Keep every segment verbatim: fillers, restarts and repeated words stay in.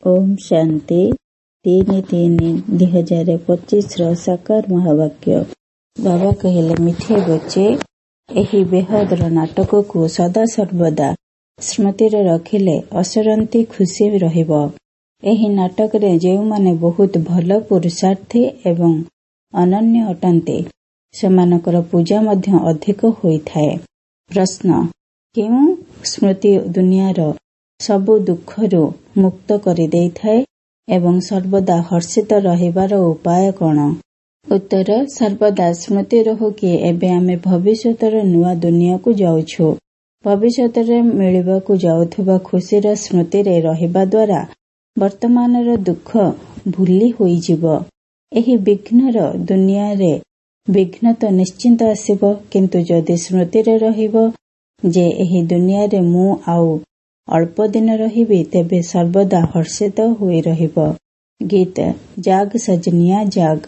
ओम शांति तीन तीन दुई हजार पच्चीस साकार महावाक्य। बाबा कहले, मिठे बच्चे, एही बेहदर नाटक को सदा सर्वदा स्मृति रखिले असरंती खुशी रहिब। एही नाटक रे जेउ माने बहुत भल पुरुषार्थी एवं अनन्य अटंते सेमानकर पूजा मध्य अधिक होइथाए। प्रश्न, केउ स्मृति दुनियार सबु दुखरु मुक्त करि देइथाए एवं सर्वदा हर्षित रहिबार उपाय कौन? उत्तर, सर्वदा स्मृति रहो कि एबे आमे भविष्यतर नुआ दुनिया को जाउछु। भविष्यतरे मिलिबाकु जाउथुबा खुशीर स्मृति रे रहिबा द्वारा वर्तमानर दुख भूली होई जिवो। एही विघ्नर दुनिया रे विघ्न तो निश्चिंत आसिबो, किंतु जदि स्मृति रे रहिबो जे एही दुनिया रे मु आउ अल्प दिन रहिबी, तेबे सर्वदा हर्षित होई रहिबो। गीत जाग सजनिया जाग।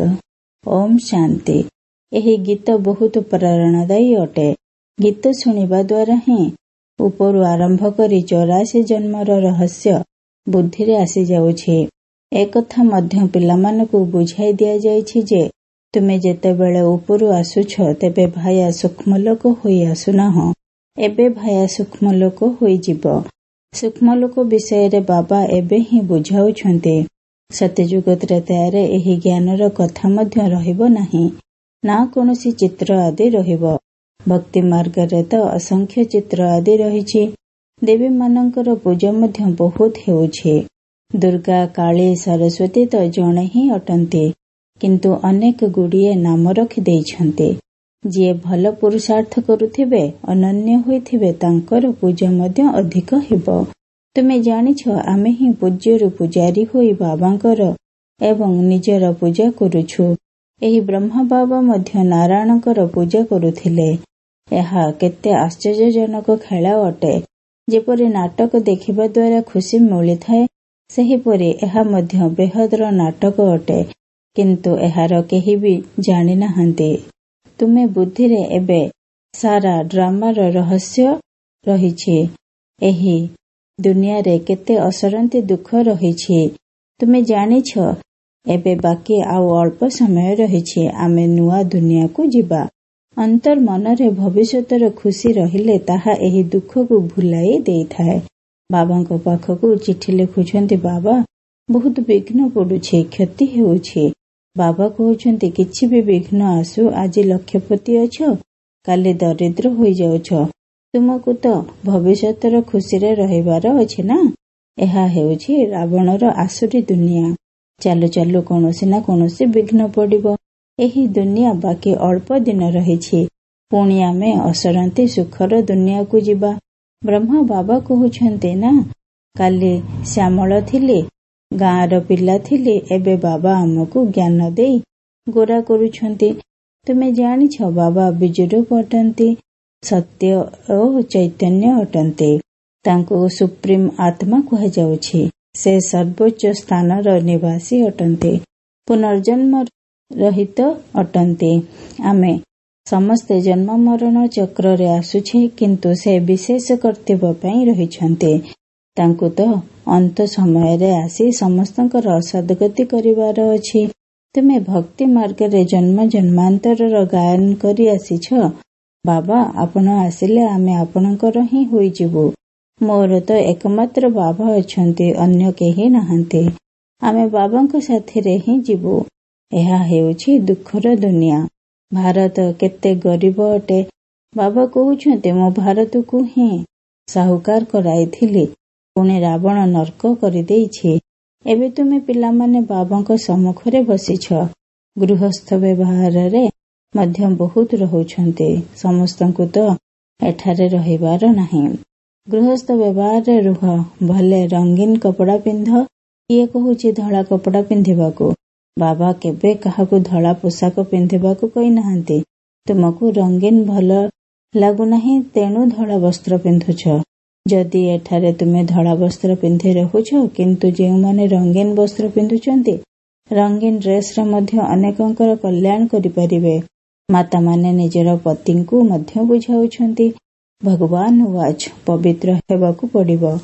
ओम शांति। एही गीत बहुत प्रेरणादायी अटे। गीत सुनिबा द्वारा ही उपरु आरंभ करी चौरासी जन्मर रहस्य बुद्धि रे आसी जाउछि। एक कथा मध्य पिलामानकु बुझाई दिया जाइछि जे तुमे जेतेबेले उपरु आसुछ तेबे भाया सूक्ष्मलोक होई आसुनाह। एबे भाया सूक्ष्मलोक होई जिवो। सूक्ष्मलोक विषय रे बाबा एबे ही बुझाउछन्ते। सत्ययुग त्रेतारे एही ज्ञानर कथा मध्य रहिबो नाही, ना कोनोसी चित्र आदि रहिबो। भक्ति मार्ग रे तो असंख्य चित्र आदि रहिछि। देवी मानकर पूजा मध्य बहुत हेउछि। दुर्गा, काली, सरस्वती तो जणे ही अटन्ते, किंतु अनेक गुड़िए नाम रखि देइछन्ते। जिए भल पुरुषार्थ करुथिबे, अनन्य होइथिबे, तांकर पूजा मध्य अधिक हेबो। तुमे जानिछ, आमे ही पूज्यरु पुजारी होई बाबांकर एवं निजर पूजा करुछु। एही ब्रह्मा बाबा मध्य नारायणकर पूजा करुथिले। एहा केते आश्चर्यजनक खेला अटे। जेपरि नाटक देखिबा द्वारा खुशी मिलिथाए, सेहीपरि एहा मध्य बेहदर नाटक अटे, किंतु एहार केही भी जानि नाहांती। तुमे बुद्धि रे एबे सारा ड्रामार रहस्य रहिछि। एही दुनिया रे केते असरंती दुख रहिछि। तुमे जानिछ, एबे बाकी आउ अल्प समय रहिछि। आमे नुआ दुनिया को जिबा। अंतर मन रे भविष्यतर खुशी रहिले ताहा एही दुख को भुलाई देइथाए। बाबांको पाखकु चिठी लिखुछन्ति, बाबा बहुत विघ्न पडुछि, क्षति हेउछि। बाबा कहउछन्ति, किछि भी विघ्न आसु, आज लक्षपति अछ, काली दरिद्र होई जाउछ। तुमको तो भविष्यतर खुशी रे रहिबार अछि ना। एहा हेउछि रावणर आसुरी दुनिया। चालु चालु कोनोसी ना कोनोसी विघ्न पडिबो। एही दुनिया बाकी अल्प दिन रहिछि। पुणी आमे असरंती सुखर दुनिया को जिबा। ब्रह्मा बाबा कहउछन्ति ना, काली श्यामल थिले, गाँर पिला थिले, एबे बाबा आमको ज्ञान देई गोरा करुछन्ति। तुमे जानिछ, बाबा बीजरूप अटन्ति, सत्य ओ चैतन्य अटन्ते। तांको सुप्रीम आत्मा कहा जाउछि। से सर्वोच्च स्थानर निवासी अटन्ते, पुनर्जन्म रहित अटन्ते। आमे समस्ते जन्म मरण चक्र रे आसुछे, किंतु से विशेष कर्तव्य पई रहिछन्ते। तांको तो अंत समय रे आसी समस्तंकर सद्गति करिवार अछि। तुमे भक्ति मार्ग रे जन्म जन्मांतर गायन करी आसीछ। बाबा आपण आसिले आमे आपणकर ही होई जिवु। मोर तो एकमात्र बाबा अछन्ति, अन्य केही नाहन्ते। आमे बाबांको साथी रे ही जिवु। एहा हेउछि दुखर दुनिया। भारत केते गरीब अटे। बाबा कहउछन्ते, मो भारत को ही साहुकार कराइथिली, पुणे रावण नर्क करि देइछि। एबे तुमे पिलामाने बाबांको सम्मुखरे बसिछ। गृहस्थ व्यवहार रे मध्य बहुत रहुछन्ते। समस्तंकु तो एठारे रहिबार नाही। गृहस्थ व्यवहार रे रुह, भले रंगीन कपड़ा पिंध। किए कहूछि धळा कपड़ा पिंधिबाकू? बाबा केबे काहाकू धळा पोशाक पिंधिबाकू कहि नाहांती। तुमको रंगीन भल लागु नाही, तेणु धळा वस्त्र पिंधुछ। जदि एठारे तुमे धळा वस्त्र पिंधि रहुछ, किंतु जेउमाने रंगीन वस्त्र पिंधुचन्ति, रंगीन ड्रेस रे मध्य अनेकंकर कल्याण करि परिबे। माता माने निजर पतिंकु मध्य बुझाउछन्ति। भगवान वाच पवित्र हेबाकू पड़िबो।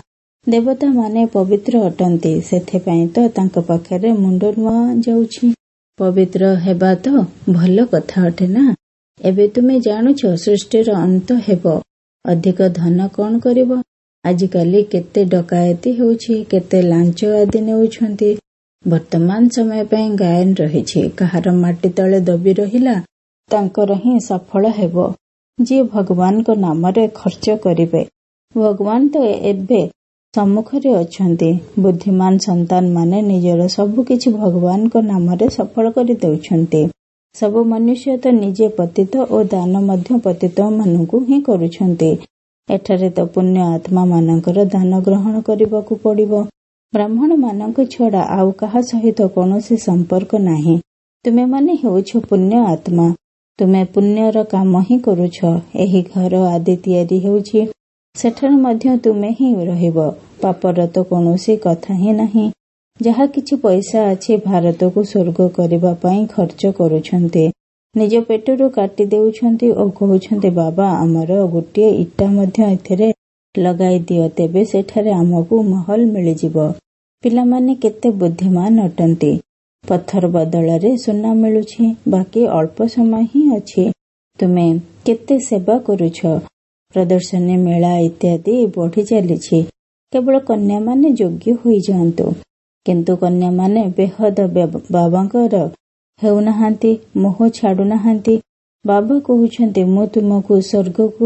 ଦେବତା ମାନେ ପବିତ୍ର ଅଟନ୍ତି, ସେଥିପାଇଁ ତ ତାଙ୍କ ପାଖରେ ମୁଣ୍ଡ ନୁଆ ଯାଉଛି। ପବିତ୍ର ହେବା ତ ଭଲ କଥା ଅଟେ ନା। ଏବେ ତୁମେ ଜାଣୁଛ ସୃଷ୍ଟିର ଅନ୍ତ ହେବ। ଅଧିକ ଧନ କଣ କରିବ? ଆଜିକାଲି କେତେ ଡକାୟତି ହେଉଛି, କେତେ ଲାଞ୍ଚ ଆଦି ନେଉଛନ୍ତି। ବର୍ତ୍ତମାନ ସମୟ ପାଇଁ ଗାୟନ ରହିଛି, କାହାର ମାଟି ତଳେ ଦବି ରହିଲା ତାଙ୍କର ହିଁ ସଫଳ ହେବ। ଯିଏ ଭଗବାନଙ୍କ ନାମରେ ଖର୍ଚ୍ଚ କରିବେ, ଭଗବାନ ତ ଏବେ ସମ୍ମୁଖରେ ଅଛନ୍ତି। ବୁଦ୍ଧିମାନ ସନ୍ତାନ ମାନେ ନିଜର ସବୁକିଛି ଭଗବାନଙ୍କ ନାମରେ ସଫଳ କରି ଦେଉଛନ୍ତି। ସବୁ ମନୁଷ୍ୟ ତ ନିଜେ ପତିତ ଓ ଦାନ ମଧ୍ୟ ପତିତ ମାନଙ୍କୁ ହିଁ କରୁଛନ୍ତି। ଏଠାରେ ତ ପୁଣ୍ୟ ଆତ୍ମା ମାନଙ୍କର ଦାନ ଗ୍ରହଣ କରିବାକୁ ପଡ଼ିବ। ବ୍ରାହ୍ମଣ ମାନଙ୍କ ଛଡା ଆଉ କାହା ସହିତ କୌଣସି ସମ୍ପର୍କ ନାହିଁ। ତୁମେ ମାନେ ହେଉଛ ପୁଣ୍ୟ ଆତ୍ମା। ତୁମେ ପୁଣ୍ୟର କାମ ହିଁ କରୁଛ। ଏହି ଘର ଆଦି ତିଆରି ହେଉଛି, ସେଠାରେ ମଧ୍ୟ ତୁମେ ହିଁ ରହିବ। ପାପର ତ କୌଣସି କଥା ହିଁ ନାହିଁ। ଯାହା କିଛି ପଇସା ଅଛି ଭାରତକୁ ସ୍ୱର୍ଗ କରିବା ପାଇଁ ଖର୍ଚ୍ଚ କରୁଛନ୍ତି। ନିଜ ପେଟରୁ କାଟି ଦେଉଛନ୍ତି ଓ କହୁଛନ୍ତି, ବାବା ଆମର ଗୋଟିଏ ଇଟା ମଧ୍ୟ ଏଥିରେ ଲଗାଇ ଦିଅ, ତେବେ ସେଠାରେ ଆମକୁ ମହଲ ମିଳିଯିବ। ପିଲାମାନେ କେତେ ବୁଦ୍ଧିମାନ ଅଟନ୍ତି। ପଥର ବଦଳରେ ସୁନା ମିଳୁଛି, ବାକି ଅଳ୍ପ ସମୟ ହିଁ ଅଛି। ତୁମେ କେତେ ସେବା କରୁଛ। ପ୍ରଦର୍ଶନୀ ମେଳା ଇତ୍ୟାଦି ବଢି ଚାଲିଛି। କେବଳ କନ୍ୟାମାନେ ଯୋଗ୍ୟ ହୋଇଯାଆନ୍ତୁ। କିନ୍ତୁ କନ୍ୟାମାନେ ବେହଦ ବାବାଙ୍କର ହେଉନାହାନ୍ତି, ମୋହ ଛାଡୁନାହାନ୍ତି। ବାବା କହୁଛନ୍ତି, ମୁଁ ତୁମକୁ ସ୍ୱର୍ଗକୁ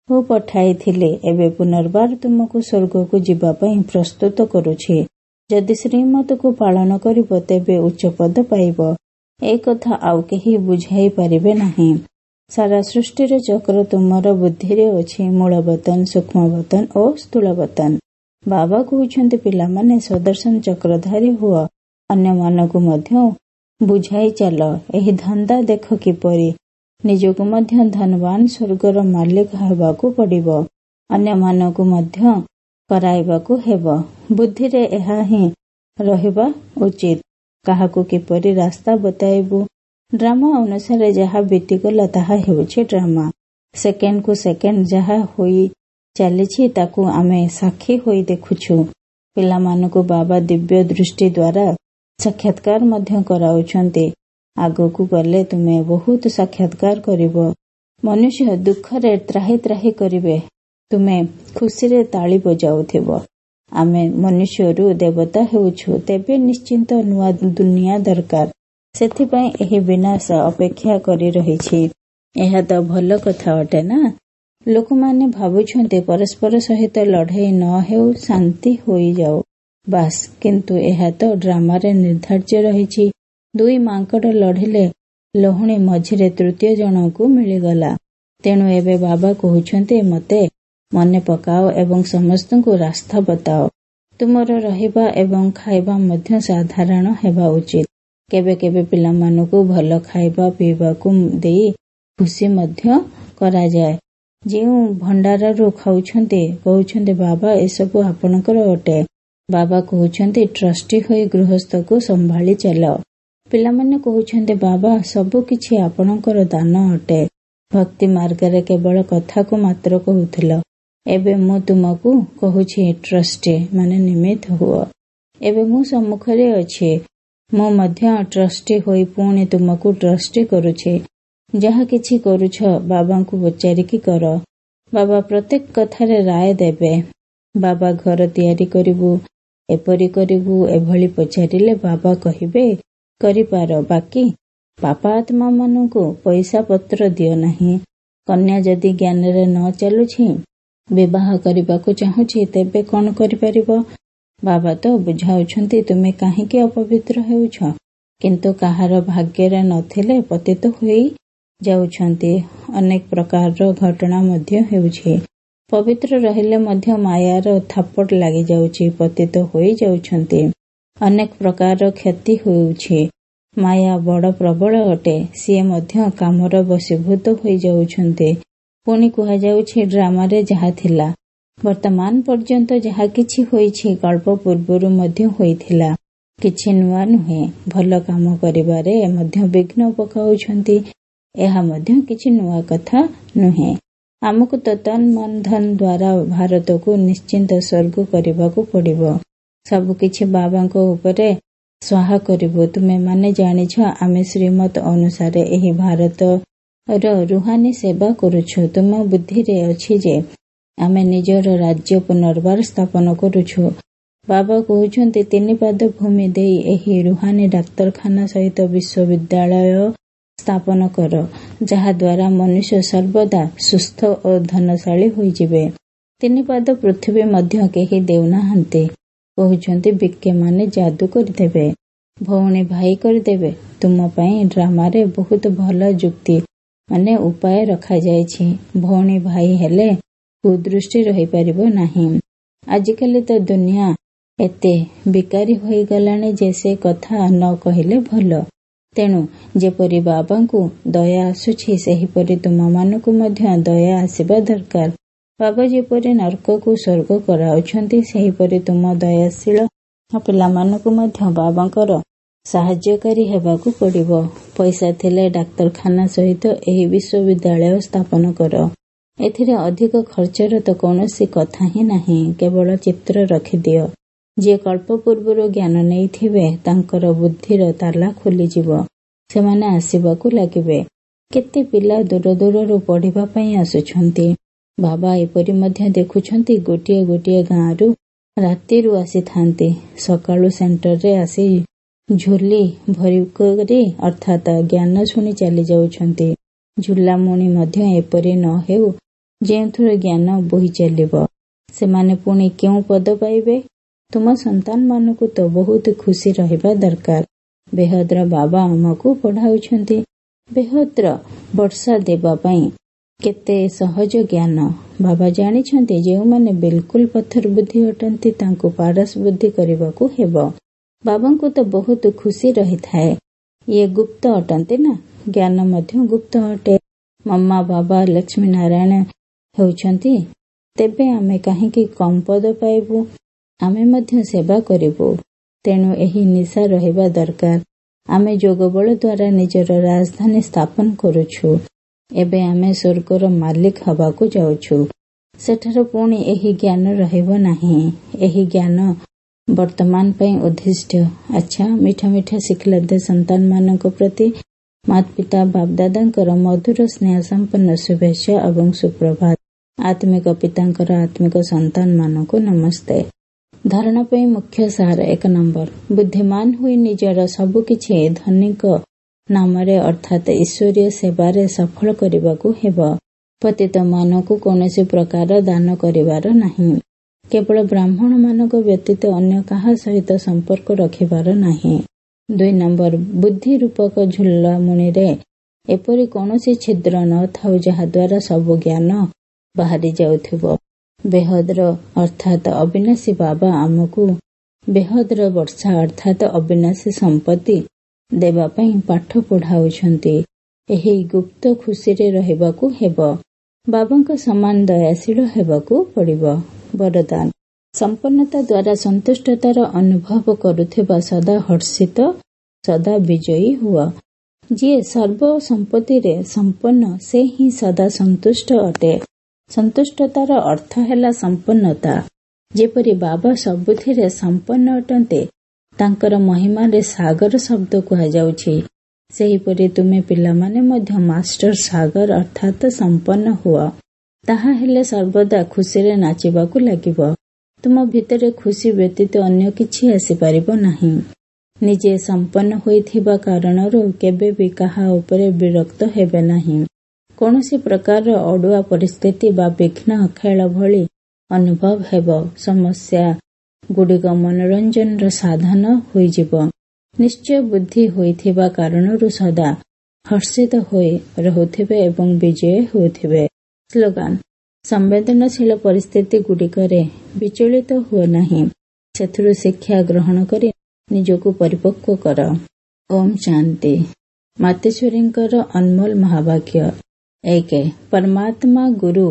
ପଠାଇଥିଲି, ଏବେ ପୁନର୍ବାର ତୁମକୁ ସ୍ୱର୍ଗକୁ ଯିବା ପାଇଁ ପ୍ରସ୍ତୁତ କରୁଛି। ଯଦି ଶ୍ରୀମତକୁ ପାଳନ କରିବ ତେବେ ଉଚ୍ଚ ପଦ ପାଇବ। ଏ କଥା ଆଉ କେହି ବୁଝାଇ ପାରିବେ ନାହିଁ। ସାରା ସୃଷ୍ଟିର ଚକ୍ର ତୁମର ବୁଦ୍ଧିରେ ଅଛି, ମୂଳବତନ, ସୂକ୍ଷ୍ମବତନ ଓ ସ୍ଥୂଳବତନ। ବାବା କହୁଛନ୍ତି, ପିଲାମାନେ ସଦର୍ଶନ ଚକ୍ରଧାରୀ ହୁଅ, ଅନ୍ୟମାନଙ୍କୁ ମଧ୍ୟ ବୁଝାଇ ଚାଲ। ଏହି ଧନ୍ଦା ଦେଖ କିପରି ନିଜକୁ ମଧ୍ୟ ଧନବାନ ସ୍ୱର୍ଗର ମାଲିକ ହେବାକୁ ପଡ଼ିବ, ଅନ୍ୟମାନଙ୍କୁ ମଧ୍ୟ କରାଇବାକୁ ହେବ। ବୁଦ୍ଧିରେ ଏହା ହିଁ ରହିବା ଉଚିତ। କାହାକୁ କିପରି ରାସ୍ତା ବତାଇବୁ। ଡ୍ରାମା ଅନୁସାରେ ଯାହା ବିତିଗଲା ତାହା ହେଉଛି ଡ୍ରାମା। ସେକେଣ୍ଡକୁ ସେକେଣ୍ଡ ଯାହା ହୋଇ ଚାଲିଛି ତାକୁ ଆମେ ସାକ୍ଷୀ ହୋଇ ଦେଖୁଛୁ। ପିଲାମାନଙ୍କୁ ବାବା ଦିବ୍ୟ ଦୃଷ୍ଟି ଦ୍ୱାରା ସାକ୍ଷାତକାର ମଧ୍ୟ କରାଉଛନ୍ତି। ଆଗକୁ ଗଲେ ତୁମେ ବହୁତ ସାକ୍ଷାତକାର କରିବ। ମନୁଷ୍ୟ ଦୁଃଖରେ ତ୍ରାହି ତ୍ରାହି କରିବେ, ତୁମେ ଖୁସିରେ ତାଳି ବଜାଉଥିବ। ଆମେ ମନୁଷ୍ୟରୁ ଦେବତା ହେଉଛୁ, ତେବେ ନିଶ୍ଚିନ୍ତ ନୂଆ ଦୁନିଆ ଦରକାର। ସେଥିପାଇଁ ଏହି ବିନାଶ ଅପେକ୍ଷା କରି ରହିଛି। ଏହା ତ ଭଲ କଥା ଅଟେ ନା। ଲୋକମାନେ ଭାବୁଛନ୍ତି ପରସ୍ପର ସହିତ ଲଢ଼େଇ ନ ହେଉ, ଶାନ୍ତି ହୋଇଯାଉ ବାସ୍। କିନ୍ତୁ ଏହା ତ ଡ୍ରାମାରେ ନିର୍ଦ୍ଧାର୍ଯ୍ୟ ରହିଛି। ଦୁଇ ମାଙ୍କଡ ଲଢ଼ିଲେ ଲହୁଣୀ ମଝିରେ ତୃତୀୟ ଜଣକୁ ମିଳିଗଲା। ତେଣୁ ଏବେ ବାବା କହୁଛନ୍ତି, ମୋତେ ମନେ ପକାଅ ଏବଂ ସମସ୍ତଙ୍କୁ ରାସ୍ତା ବତାଅ। ତୁମର ରହିବା ଏବଂ ଖାଇବା ମଧ୍ୟ ସାଧାରଣ ହେବା ଉଚିତ। କେବେ କେବେ ପିଲାମାନଙ୍କୁ ଭଲ ଖାଇବା ପିଇବାକୁ ଦେଇ ଖୁସି ମଧ୍ୟ କରାଯାଏ। ଯେଉଁ ଭଣ୍ଡାରରୁ ଖାଉଛନ୍ତି କହୁଛନ୍ତି, ବାବା ଏସବୁ ଆପଣଙ୍କର ଅଟେ। ବାବା କହୁଛନ୍ତି, ଟ୍ରଷ୍ଟି ହୋଇ ଗୃହସ୍ଥକୁ ସମ୍ଭାଳି ଚାଲ। ପିଲାମାନେ କହୁଛନ୍ତି, ବାବା ସବୁ କିଛି ଆପଣଙ୍କର ଦାନ ଅଟେ। ଭକ୍ତି ମାର୍ଗରେ କେବଳ କଥାକୁ ମାତ୍ର କହୁଥିଲ, ଏବେ ମୁଁ ତୁମକୁ କହୁଛି ଟ୍ରଷ୍ଟି ମାନେ ନିମିତ୍ତ ହୁଅ। ଏବେ ମୁଁ ସମ୍ମୁଖରେ ଅଛି, ମୁଁ ମଧ୍ୟ ଟ୍ରଷ୍ଟି ହୋଇ ପୁଣି ତୁମକୁ ଟ୍ରଷ୍ଟି କରୁଛି। ଯାହା କିଛି କରୁଛ ବାବାଙ୍କୁ ପଚାରିକି କର। ବାବା ପ୍ରତ୍ୟେକ କଥାରେ ରାୟ ଦେବେ। ବାବା ଘର ତିଆରି କରିବୁ, ଏପରି କରିବୁ, ଏଭଳି ପଚାରିଲେ ବାବା କହିବେ କରିପାର, ବାକି ପାପା ଆତ୍ମା ମାନଙ୍କୁ ପଇସା ପତ୍ର ଦିଅ ନାହିଁ। କନ୍ୟା ଯଦି ଜ୍ଞାନରେ ନ ଚାଲୁଛି, ବିବାହ କରିବାକୁ ଚାହୁଁଛି, ତେବେ କଣ କରିପାରିବ? ବାବା ତ ବୁଝାଉଛନ୍ତି, ତୁମେ କାହିଁକି ଅପବିତ୍ର ହେଉଛ। କିନ୍ତୁ କାହାର ଭାଗ୍ୟରେ ନଥିଲେ ପତିତ ହୋଇ ଯାଉଛନ୍ତି। ଅନେକ ପ୍ରକାରର ଘଟଣା ମଧ୍ୟ ହେଉଛି। ପବିତ୍ର ରହିଲେ ମଧ୍ୟ ମାୟାର ଥାପଟ ଲାଗିଯାଉଛି, ପତିତ ହୋଇ ଯାଉଛନ୍ତି। ଅନେକ ପ୍ରକାରର କ୍ଷତି ହେଉଛି। ମାୟା ବଡ଼ ପ୍ରବଳ ଅଟେ, ସିଏ ମଧ୍ୟ କାମର ବଶୀଭୂତ ହୋଇଯାଉଛନ୍ତି। ପୁଣି କୁହାଯାଉଛି, ଡ୍ରାମାରେ ଯାହା ଥିଲା ବର୍ତ୍ତମାନ ପର୍ଯ୍ୟନ୍ତ ଯାହା କିଛି ହୋଇଛି କଳ୍ପ ପୂର୍ବରୁ ମଧ୍ୟ ହୋଇଥିଲା। କିଛି ନୂଆ ନୁହେଁ। ଭଲ କାମ କରିବାରେ ମଧ୍ୟ ବିଘ୍ନ ପକାଉଛନ୍ତି, ଏହା ମଧ୍ୟ କିଛି ନୂଆ କଥା ନୁହେଁ। ଆମକୁ ତ ତନ୍ ମନ୍ ଧନ ଦ୍ୱାରା ଭାରତକୁ ନିଶ୍ଚିନ୍ତ ସ୍ୱର୍ଗ କରିବାକୁ ପଡ଼ିବ। ସବୁକିଛି ବାବାଙ୍କ ଉପରେ ସ୍ୱାହା କରିବୁ। ତୁମେମାନେ ଜାଣିଛ ଆମେ ଶ୍ରୀମତ ଅନୁସାରେ ଏହି ଭାରତର ରୁହାନୀ ସେବା କରୁଛୁ। ତୁମ ବୁଦ୍ଧିରେ ଅଛି ଯେ ଆମେ ନିଜର ରାଜ୍ୟ ପୁନର୍ବାର ସ୍ଥାପନ କରୁଛୁ। ବାବା କହୁଛନ୍ତି ତିନି ପାଦ ଭୂମି ଦେଇ ଏହି ରୁହାନୀ ଡାକ୍ତରଖାନା ସହିତ ବିଶ୍ୱବିଦ୍ୟାଳୟ ସ୍ଥାପନ କର, ଯାହାଦ୍ୱାରା ମନୁଷ୍ୟ ସର୍ବଦା ସୁସ୍ଥ ଓ ଧନଶାଳୀ ହୋଇଯିବେ। ତିନି ପାଦ ପୃଥିବୀ ମଧ୍ୟ କେହି ଦେଉନାହାନ୍ତି। କହୁଛନ୍ତି ବିଜ୍ଞମାନେ ଯାଦୁ କରିଦେବେ, ଭଉଣୀ ଭାଇ କରିଦେବେ। ତୁମ ପାଇଁ ଡ୍ରାମାରେ ବହୁତ ଭଲ ଯୁକ୍ତି ମାନେ ଉପାୟ ରଖାଯାଇଛି। ଭଉଣୀ ଭାଇ ହେଲେ କୁଦୃଷ୍ଟି ରହିପାରିବ ନାହିଁ। ଆଜିକାଲି ତ ଦୁନିଆ ଏତେ ବିକାରୀ ହୋଇଗଲାଣି ଯେ ସେ କଥା ନ କହିଲେ ଭଲ। ତେଣୁ ଯେପରି ବାବାଙ୍କୁ ଦୟା ଆସୁଛି ସେହିପରି ତୁମମାନଙ୍କୁ ମଧ୍ୟ ଦୟା ଆସିବା ଦରକାର। ବାବା ଯେପରି ନର୍କକୁ ସ୍ୱର୍ଗ କରାଉଛନ୍ତି ସେହିପରି ତୁମ ଦୟାଶୀଳ ପିଲାମାନଙ୍କୁ ମଧ୍ୟ ବାବାଙ୍କର ସାହାଯ୍ୟକାରୀ ହେବାକୁ ପଡ଼ିବ। ପଇସା ଥିଲେ ଡାକ୍ତରଖାନା ସହିତ ଏହି ବିଶ୍ୱବିଦ୍ୟାଳୟ ସ୍ଥାପନ କର। ଏଥିରେ ଅଧିକ ଖର୍ଚ୍ଚର ତ କୌଣସି କଥା ହିଁ ନାହିଁ। କେବଳ ଚିତ୍ର ରଖିଦିଅ। ଯିଏ କଳ୍ପ ପୂର୍ବରୁ ଜ୍ଞାନ ନେଇଥିବେ ତାଙ୍କର ବୁଦ୍ଧିର ତାଲା ଖୋଲିଯିବ। ସେମାନେ ଆସିବାକୁ ଲାଗିବେ। କେତେ ପିଲା ଦୂର ଦୂରରୁ ପଢ଼ିବା ପାଇଁ ଆସୁଛନ୍ତି। ବାବା ଏପରି ମଧ୍ୟ ଦେଖୁଛନ୍ତି ଗୋଟିଏ ଗୋଟିଏ ଗାଁରୁ ରାତିରୁ ଆସିଥାନ୍ତି। ସକାଳୁ ସେଣ୍ଟରରେ ଆସି ଝୋଲି ଭରିକରି ଅର୍ଥାତ୍ ଜ୍ଞାନ ଶୁଣି ଚାଲି ଯାଉଛନ୍ତି। ଝୁଲାମୁଣି ମଧ୍ୟ ଏପରି ନ ହେଉ ଯେଉଁଥିରୁ ଜ୍ଞାନ ବୋହି ଚାଲିବ। ସେମାନେ ପୁଣି କେଉଁ ପଦ ପାଇବେ? ତୁମ ସନ୍ତାନମାନଙ୍କୁ ତ ବହୁତ ଖୁସି ରହିବା ଦରକାର। ବେହଦ୍ର ବାବା ଆମକୁ ପଢ଼ାଉଛନ୍ତି। ବେହଦ୍ର ବର୍ଷା ଦେବା ପାଇଁ କେତେ ସହଜ ଜ୍ଞାନ। ବାବା ଜାଣିଛନ୍ତି ଯେଉଁମାନେ ବିଲକୁଲ ପଥର ବୁଦ୍ଧି ଅଟନ୍ତି ତାଙ୍କୁ ପାରସ ବୁଦ୍ଧି କରିବାକୁ ହେବ। ବାବାଙ୍କୁ ତ ବହୁତ ଖୁସି ରହିଥାଏ। ଇଏ ଗୁପ୍ତ ଅଟନ୍ତି ନା, ଜ୍ଞାନ ମଧ୍ୟ ଗୁପ୍ତ ଅଟେ। ମମ୍ମା ବାବା ଲକ୍ଷ୍ମୀ ନାରାୟଣ ହେଉଛନ୍ତି। ତେବେ ଆମେ କାହିଁକି କମ୍ ପଦ ପାଇବୁ? ଆମେ ମଧ୍ୟ ସେବା କରିବୁ। ତେଣୁ ଏହି ନିଶା ରହିବା ଦରକାର। ଆମେ ଯୋଗବଳ ଦ୍ୱାରା ନିଜର ରାଜଧାନୀ ସ୍ଥାପନ କରୁଛୁ। ଏବେ ଆମେ ସ୍ୱର୍ଗର ମାଲିକ ହେବାକୁ ଯାଉଛୁ। ସେଠାରେ ପୁଣି ଏହି ଜ୍ଞାନ ରହିବ ନାହିଁ। ଏହି ଜ୍ଞାନ ବର୍ତ୍ତମାନ ପାଇଁ ଉଦ୍ଦିଷ୍ଟ। ଆଚ୍ଛା, ମିଠା ମିଠା ଶିଖିଲବ୍ଧ ସନ୍ତାନମାନଙ୍କ ପ୍ରତି ମାତା ପିତା ବାପଦାଦାଙ୍କର ମଧୁର ସ୍ନେହ ସମ୍ପନ୍ନ ଶୁଭେଚ୍ଛା ଏବଂ ସୁପ୍ରଭାତ। ଆତ୍ମିକ ପିତାଙ୍କର ଆତ୍ମିକ ସନ୍ତାନମାନଙ୍କୁ ନମସ୍ତେ। ଧାରଣା ପାଇଁ ମୁଖ୍ୟ ସାର ଏକ ନମ୍ବର। ବୁଦ୍ଧିମାନ ହୋଇ ନିଜର ସବୁକିଛି ଧନୀଙ୍କ ନାମରେ ଅର୍ଥାତ୍ ଈଶ୍ୱରୀୟ ସେବାରେ ସଫଳ କରିବାକୁ ହେବ। ପତିତମାନଙ୍କୁ କୌଣସି ପ୍ରକାର ଦାନ କରିବାର ନାହିଁ। କେବଳ ବ୍ରାହ୍ମଣମାନଙ୍କ ବ୍ୟତୀତ ଅନ୍ୟ କାହା ସହିତ ସମ୍ପର୍କ ରଖିବାର ନାହିଁ। ଦୁଇ ନମ୍ବର, ବୁଦ୍ଧି ରୂପକ ଝୁଲାମୁଣିରେ ଏପରି କୌଣସି ଛିଦ୍ର ନ ଥାଉ ଯାହାଦ୍ୱାରା ସବୁ ଜ୍ଞାନ ବାହାରି ଯାଉଥିବ। ବେହଦ୍ର ଅର୍ଥାତ୍ ଅବିନାଶୀ ବାବା ଆମକୁ ବେହଦ୍ର ବର୍ଷା ଅର୍ଥାତ୍ ଅବିନାଶୀ ସମ୍ପତ୍ତି ଦେବା ପାଇଁ ପାଠ ପଢ଼ାଉଛନ୍ତି। ଏହି ଗୁପ୍ତ ଖୁସିରେ ରହିବାକୁ ହେବ। ବାବାଙ୍କ ସମାନ ଦୟାଶୀଳ ହେବାକୁ ପଡ଼ିବ। ବରଦାନ, ସମ୍ପନ୍ନତା ଦ୍ୱାରା ସନ୍ତୁଷ୍ଟତାର ଅନୁଭବ କରୁଥିବା ସଦା ହର୍ଷିତ, ସଦା ବିଜୟୀ ହୁଅ। ଯିଏ ସର୍ବ ସମ୍ପତ୍ତିରେ ସମ୍ପନ୍ନ ସେ ହିଁ ସଦା ସନ୍ତୁଷ୍ଟ ଅଟେ। ସନ୍ତୁଷ୍ଟତାର ଅର୍ଥ ହେଲା ସମ୍ପନ୍ନତା। ଯେପରି ବାବା ସବୁଥିରେ ସମ୍ପନ୍ନ ଅଟନ୍ତି, ତାଙ୍କର ମହିମାରେ ସାଗର ଶବ୍ଦ କୁହାଯାଉଛି। ସେହିପରି ତୁମେ ପିଲାମାନେ ମଧ୍ୟ ମାଷ୍ଟର ସାଗର ଅର୍ଥାତ୍ ସମ୍ପନ୍ନ ହୁଅ। ତାହା ହେଲେ ସର୍ବଦା ଖୁସିରେ ନାଚିବାକୁ ଲାଗିବ। ତୁମ ଭିତରେ ଖୁସି ବ୍ୟତୀତ ଅନ୍ୟ କିଛି ଆସିପାରିବ ନାହିଁ। ନିଜେ ସମ୍ପନ୍ନ ହୋଇଥିବା କାରଣରୁ କେବେ ବି କାହା ଉପରେ ବିରକ୍ତ ହେବେ ନାହିଁ। କୌଣସି ପ୍ରକାରର ଅଡୁଆ ପରିସ୍ଥିତି ବା ବିଘ୍ନ ଖେଳ ଭଳି ଅନୁଭବ ହେବ। ସମସ୍ୟା ଗୁଡ଼ିକ ମନୋରଞ୍ଜନର ସାଧନ ହୋଇଯିବ। ନିଶ୍ଚୟ ବୁଦ୍ଧି ହୋଇଥିବା କାରଣରୁ ସଦା ହର୍ଷିତ ହୋଇ ରହୁଥିବେ ଏବଂ ବିଜୟ ହେଉଥିବେ। ସ୍ଲୋଗାନ, ସମ୍ବେଦନଶୀଳ ପରିସ୍ଥିତି ଗୁଡ଼ିକରେ ବିଚଳିତ ହୁଅ ନାହିଁ। ସେଥିରୁ ଶିକ୍ଷା ଗ୍ରହଣ କରି ନିଜକୁ ପରିପକ୍ୱ କର। ଓମ୍ ଶାନ୍ତି। ମାତେଶ୍ୱରୀଙ୍କର ଅନମୋଲ ମହାବାକ୍ୟ। ଏକ, ପରମାତ୍ମା ଗୁରୁ,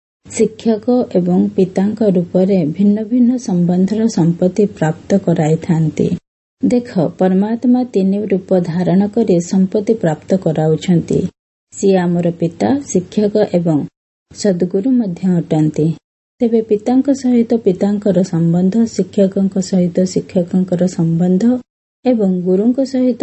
ଶିକ୍ଷକ ଏବଂ ପିତାଙ୍କ ରୂପରେ ଭିନ୍ନ ଭିନ୍ନ ସମ୍ବନ୍ଧର ସମ୍ପତ୍ତି ପ୍ରାପ୍ତ କରାଇଥାନ୍ତି। ଦେଖ, ପରମାତ୍ମା ତିନି ରୂପ ଧାରଣ କରି ସମ୍ପତ୍ତି ପ୍ରାପ୍ତ କରାଉଛନ୍ତି। ସିଏ ଆମର ପିତା, ଶିକ୍ଷକ ଏବଂ ସଦ୍ଗୁରୁ ମଧ୍ୟ ଅଟନ୍ତି। ତେବେ ପିତାଙ୍କ ସହିତ ପିତାଙ୍କର ସମ୍ବନ୍ଧ, ଶିକ୍ଷକଙ୍କ ସହିତ ଶିକ୍ଷକଙ୍କର ସମ୍ବନ୍ଧ ଏବଂ ଗୁରୁଙ୍କ ସହିତ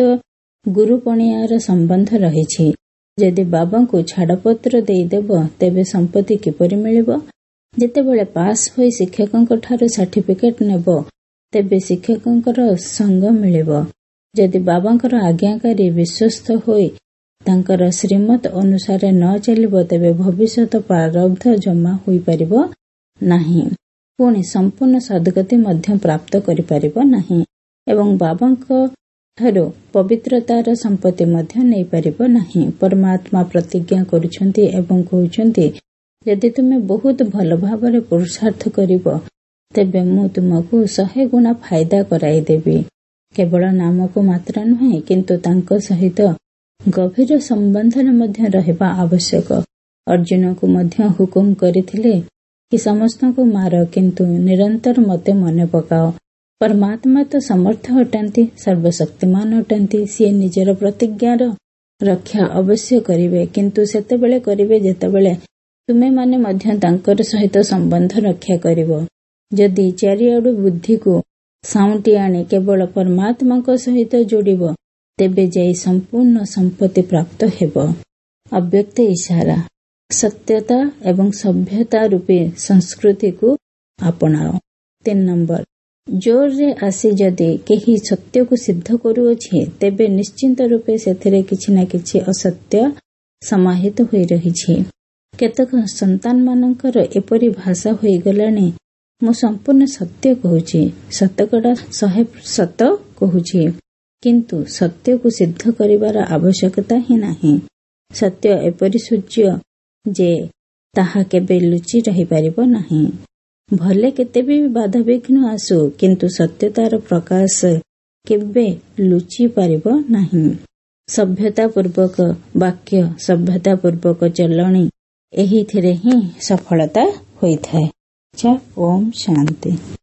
ଗୁରୁପଣିଆର ସମ୍ବନ୍ଧ ରହିଛି। ଯଦି ବାବାଙ୍କୁ ଛାଡ଼ପତ୍ର ଦେଇଦେବ ତେବେ ସମ୍ପତ୍ତି କିପରି ମିଳିବ? ଯେତେବେଳେ ପାସ୍ ହୋଇ ଶିକ୍ଷକଙ୍କ ଠାରୁ ସାର୍ଟିଫିକେଟ୍ ନେବ ତେବେ ଶିକ୍ଷକଙ୍କର ସଙ୍ଗ ମିଳିବ। ଯଦି ବାବାଙ୍କର ଆଜ୍ଞାକାରୀ ବିଶ୍ୱସ୍ତ ହୋଇ ତାଙ୍କର ଶ୍ରୀମତ ଅନୁସାରେ ନ ଚାଲିବ ତେବେ ଭବିଷ୍ୟତ ପ୍ରାରବ୍ଧ ଜମା ହୋଇପାରିବ ନାହିଁ। ପୁଣି ସମ୍ପୂର୍ଣ୍ଣ ସଦ୍ଗତି ମଧ୍ୟ ପ୍ରାପ୍ତ କରିପାରିବ ନାହିଁ ଏବଂ ବାବାଙ୍କ ଠାରୁ ପବିତ୍ରତାର ସମ୍ପତ୍ତି ମଧ୍ୟ ନେଇପାରିବ ନାହିଁ। ପରମାତ୍ମା ପ୍ରତିଜ୍ଞା କରୁଛନ୍ତି ଏବଂ କହୁଛନ୍ତି, ଯଦି ତୁମେ ବହୁତ ଭଲ ଭାବରେ ପୁରୁଷାର୍ଥ କରିବ ତେବେ ମୁଁ ତୁମକୁ ଶହେ ଗୁଣା ଫାଇଦା କରାଇଦେବି। କେବଳ ନାମକୁ ମାତ୍ର ନୁହେଁ କିନ୍ତୁ ତାଙ୍କ ସହିତ ଗଭୀର ସମ୍ବନ୍ଧରେ ମଧ୍ୟ ରହିବା ଆବଶ୍ୟକ। ଅର୍ଜୁନକୁ ମଧ୍ୟ ହୁକୁମ କରିଥିଲେ କି ସମସ୍ତଙ୍କୁ ମାର କିନ୍ତୁ ନିରନ୍ତର ମୋତେ ମନେ ପକାଅ। ପରମାତ୍ମା ତ ସମର୍ଥ ଅଟନ୍ତି, ସର୍ବଶକ୍ତିମାନ ଅଟନ୍ତି। ସିଏ ନିଜର ପ୍ରତିଜ୍ଞାର ରକ୍ଷା ଅବଶ୍ୟ କରିବେ, କିନ୍ତୁ ସେତେବେଳେ କରିବେ ଯେତେବେଳେ ତୁମେମାନେ ମଧ୍ୟ ତାଙ୍କର ସହିତ ସମ୍ବନ୍ଧ ରକ୍ଷା କରିବ। ଯଦି ଚାରିଆଡୁ ବୁଦ୍ଧିକୁ ସାଉଁଟି ଆଣି କେବଳ ପରମାତ୍ମାଙ୍କ ସହିତ ଯୋଡ଼ିବ ତେବେ ଯାଇ ସମ୍ପୂର୍ଣ୍ଣ ସମ୍ପତ୍ତି ପ୍ରାପ୍ତ ହେବ। ଅବ୍ୟକ୍ତ ଇଶାରା। ସତ୍ୟତା ଏବଂ ସଭ୍ୟତା ରୂପୀ ସଂସ୍କୃତିକୁ ଆପଣାଅ। ତିନି ନମ୍ବର, ଜୋରରେ ଆସି ଯଦି କେହି ସତ୍ୟକୁ ସିଦ୍ଧ କରୁଅଛି ତେବେ ନିଶ୍ଚିନ୍ତ ରୂପେ ସେଥିରେ କିଛି ନା କିଛି ଅସତ୍ୟ ସମାହିତ ହୋଇ ରହିଛି। କେତେକ ସନ୍ତାନମାନଙ୍କର ଏପରି ଭାଷା ହୋଇଗଲାଣି, ମୁଁ ସମ୍ପୂର୍ଣ୍ଣ ସତ୍ୟ କହୁଛି, ଶତକଡ଼ା ଶହେ ସତ କହୁଛି, କିନ୍ତୁ ସତ୍ୟକୁ ସିଦ୍ଧ କରିବାର ଆବଶ୍ୟକତା ହିଁ ନାହିଁ। ସତ୍ୟ ଏପରି ସୂର୍ଯ୍ୟ ଯେ ତାହା କେବେ ଲୁଚି ରହିପାରିବ ନାହିଁ। ଭଲେ କେତେ ବି ବାଧାବିଘ୍ନ ଆସୁ କିନ୍ତୁ ସତ୍ୟତାର ପ୍ରକାଶ କେବେ ଲୁଚି ପାରିବ ନାହିଁ। ସଭ୍ୟତା ପୂର୍ବକ ବାକ୍ୟ, ସଭ୍ୟତା ପୂର୍ବକ ଚଳଣି, ଏହିଥିରେ ହିଁ ସଫଳତା ହୋଇଥାଏ। ଓମ୍ ଶାନ୍ତି।